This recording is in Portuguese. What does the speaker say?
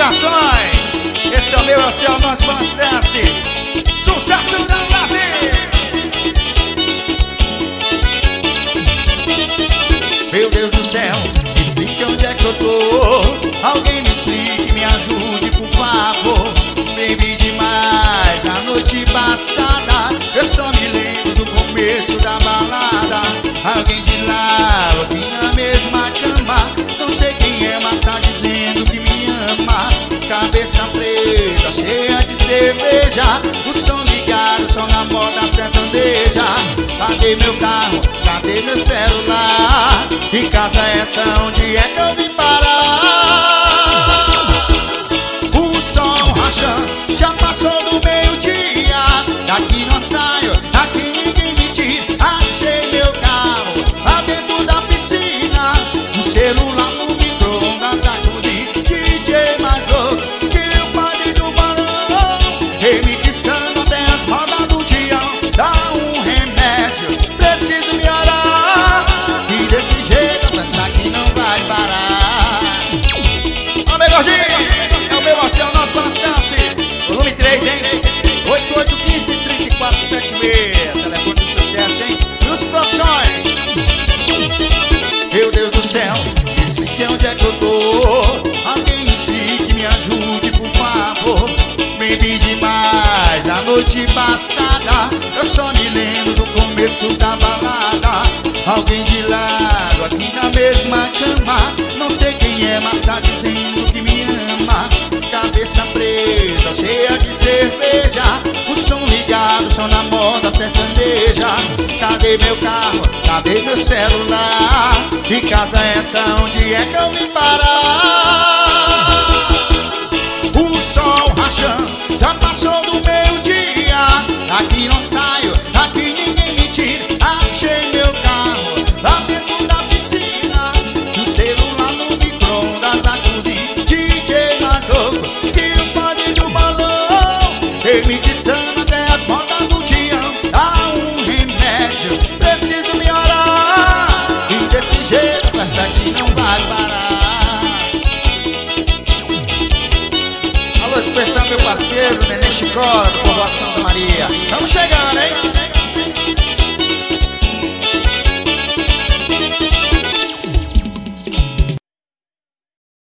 Divulgações. Esse é o meu, esse é o nosso Balance Dance. Sucesso da Brasil. Meu Deus do céu, me explique onde é que eu tô. Alguém me explique, me ajude, por favor. Bebi demais a noite passada. Eu só me lembro do começo da balada. Alguém de lá, aqui na mesma cama. Não sei quem é, mas tá dizendo que me ama. Cabeça preta, cheia de cerveja. O som ligado, som na moda sertaneja. Cadê meu carro? Cadê meu celular? Que casa é essa? Onde é que eu vim parar? O sol rachando, já passou do meio-dia. Daqui não saio, aqui ninguém me tira. Achei meu carro lá dentro da piscina. Um celular no micro-ondas da cozinha. DJ mais louco que o padre do balão. Remixando até as modas do dia. Dá um remédio, preciso me orar. E desse jeito a festa aqui não vai parar. Ó, meu gordinho, é o meu, é o nosso Balance Dance. Volume 3, hein? 8815-3476. Telefone do sucesso, hein? E os profissões. Meu Deus do céu, explique onde é que eu tô. Alguém me explique, me ajude, por favor. Bebi demais a noite passada. Eu só me lembro do começo da balada. Alguém de lado, aqui na mesma cama. Não sei quem é, mas tá dizendo que me ama. Cabeça preta, cheia de cerveja. O som ligado, som na moda sertaneja. Cadê meu carro? Cadê meu celular? Que casa é essa? Onde é que eu vim parar? O sol rachando, já passou do meio-dia. Aqui não saio, aqui ninguém me tira. Achei meu carro lá dentro da piscina. Um celular no micro-ondas da cozinha. DJ mais louco que o padre do balão. Remixando até as modas do dia. Dá um remédio, preciso me orar. E desse jeito a festa aqui não vai parar. Alô, especial meu parceiro Nenê Chicó, do povoado Santa Maria. Estamos chegando, hein?